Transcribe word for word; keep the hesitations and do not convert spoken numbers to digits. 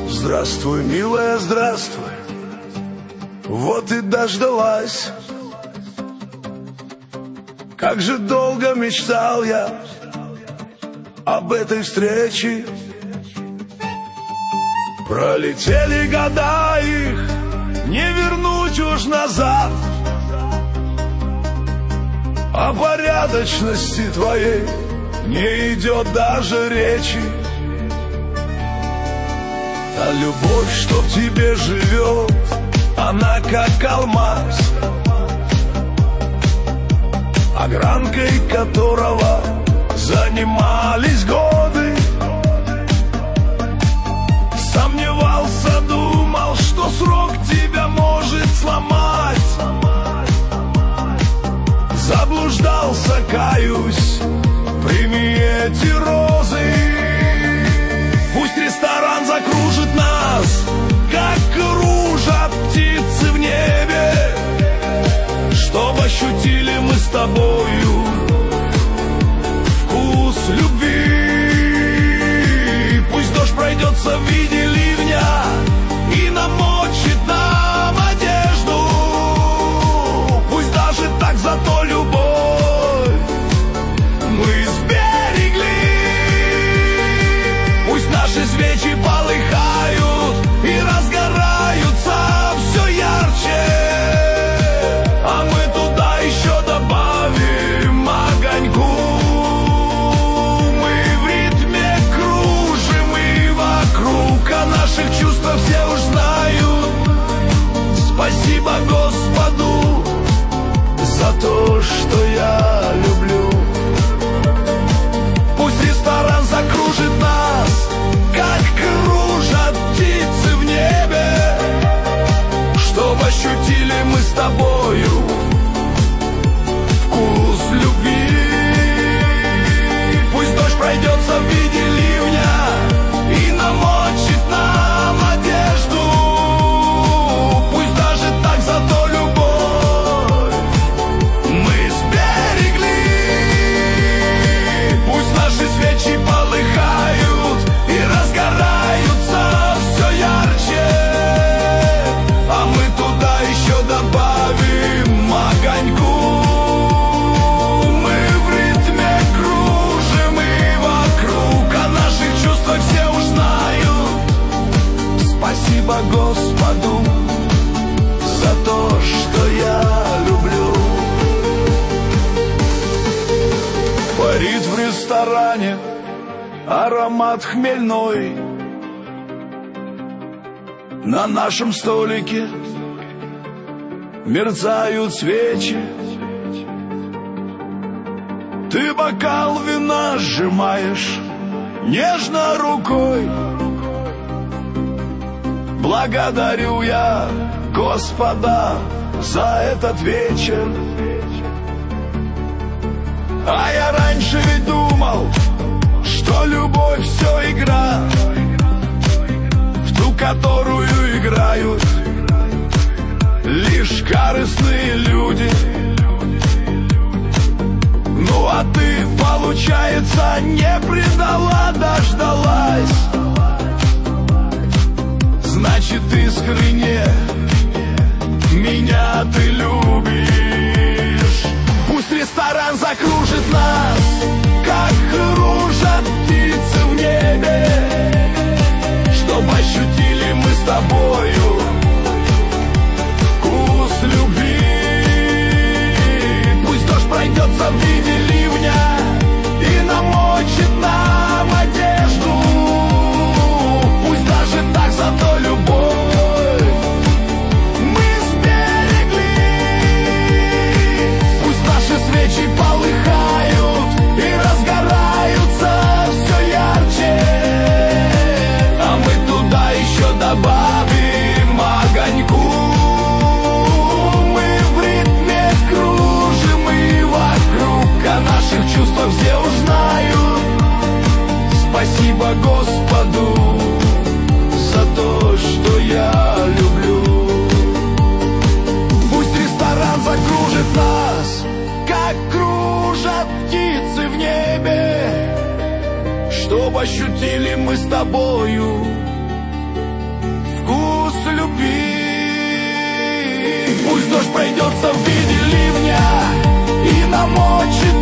Здравствуй, милая, здравствуй. Вот и дождалась. Как же долго мечтал я об этой встрече. Пролетели года, их не вернуть уж назад. О порядочности твоей не идет даже речи. Та любовь, что в тебе живет, она как алмаз, огранкой которого занимались годы. Сомневался, думал, что срок тебя может сломать. Заблуждался, каюсь, прими эти розы. Пусть ресторан закружит нас, как кружат птицы в небе, чтоб ощутили мы с тобою вкус любви. Пусть дождь пройдется в виде ливня и намочит нам одежду. Пусть даже так, зато любовь мы сберегли. Пусть наши свечи полыхают и разгораются все ярче, а мы туда еще добавим огоньку. Мы в ритме кружим и вокруг, о наших чувствах все уж знают. Спасибо Господу за то, что я люблю. Пусть ресторан закружит нас, как кружат птицы в небе, чтоб ощутили мы с тобою вкус любви. Пусть дождь пройдется в виде ливня и намочит нам одежду. Пусть даже так, зато любовь мы сберегли. Пусть наши свечи полыхают и разгораются все ярче, а мы туда еще добавим огоньку. Мы в ритме кружим и вокруг, о наших чувствах все уж знают. Спасибо Господу за то, что я люблю. Парит в ресторане аромат хмельной, на нашем столике мерцают свечи. Ты бокал вина сжимаешь нежно рукой. Благодарю я Господа за этот вечер. А я раньше ведь думал, что любовь все игра, в ту, которую играют лишь корыстные люди. Ну а ты, получается, не предала, дождалась. Значит, искренне меня ты любишь. Пусть ресторан закружит нас, как кружат птицы в небе, чтоб ощутили мы с тобою вкус любви. Пусть дождь пройдется в виде ливня и намочит нам одежду. Пусть даже так, зато любовь мы сберегли. Пусть наши свечи полыхают и разгораются все ярче, а мы туда еще добавим огоньку. Мы в ритме кружим и вокруг, о наших чувствах все уж знают. Спасибо Господу за то, что я люблю. Пусть ресторан закружит нас, как кружат птицы в небе, чтоб ощутили мы с тобою могу слюбить. Пусть дождь пройдется в виде ливня и намочит